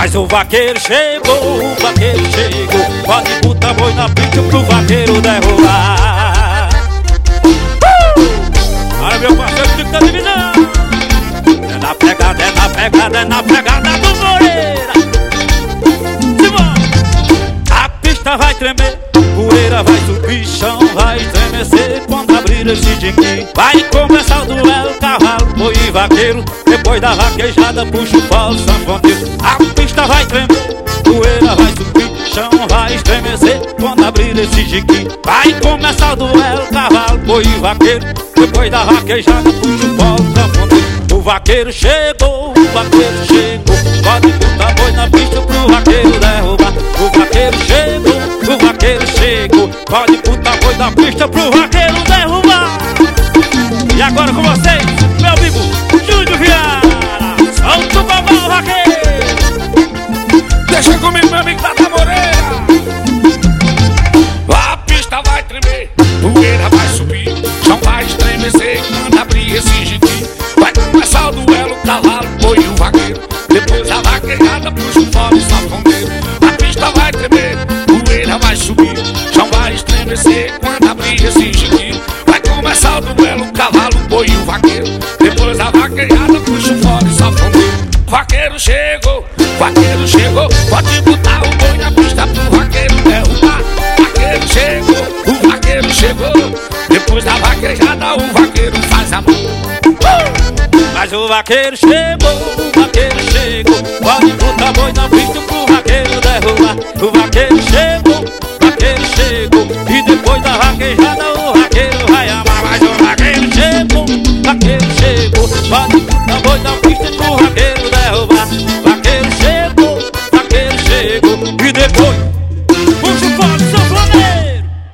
Mas o vaqueiro chegou, o vaqueiro chegou. Pode botar boi na pista pro vaqueiro derrubar. Olha meu parceiro, fica da divisão. É na pegada, é na pegada, é na pegada do Moreira. Simbora! A pista vai tremer, poeira vai subir, chão vai estremecer quando abrir esse dingue. Vai começar o duelo, cavalo, boi e vaqueiro. Depois da vaquejada puxa o pau sanfoneiro. A pista vai tremer, poeira vai subir, chão vai estremecer quando abrir esse dingue. Vai começar o duelo, cavalo, boi e vaqueiro. Depois da vaquejada puxa o pau sanfoneiro. O vaqueiro chegou, o vaqueiro chegou. Pode botar boi na pista pro vaqueiro derrubar. O vaqueiro chegou, o vaqueiro chegou. Pode botar boi na pista pro vaqueiro derrubar. E agora com vocês, meu amigo Júnior Viana. Solta o babão, vaqueiro. Deixa comigo, meu amigo Tata Moreira. A pista vai tremer, poeira vai subir, chão vai estremecer quando abrir esse jiquim. Vai começar o duelo, cavalo, boi e o vaqueiro. Depois a vaquejada puxa o fole sanfoneiro. A pista vai tremer, poeira vai subir, chão vai estremecer quando abrir esse jiquim. Vai começar o duelo, cavalo, boi e o vaqueiro. Depois a vaquejada puxa o fole sanfoneiro. Vaqueiro chegou, pode botar o boi na pista pro vaqueiro derrubar. Vaqueiro chegou, o vaqueiro chegou. Depois da vaquejada o vaqueiro faz a mão. Mas o vaqueiro chegou, o vaqueiro chegou. Pode botar boi na pista pro vaqueiro derrubar. O vaqueiro chegou, e depois da vaquejada o vaqueiro vai amar. Mas o vaqueiro chegou, pode botar boi na pista pro vaqueiro derrubar. Vaqueiro chegou, e depois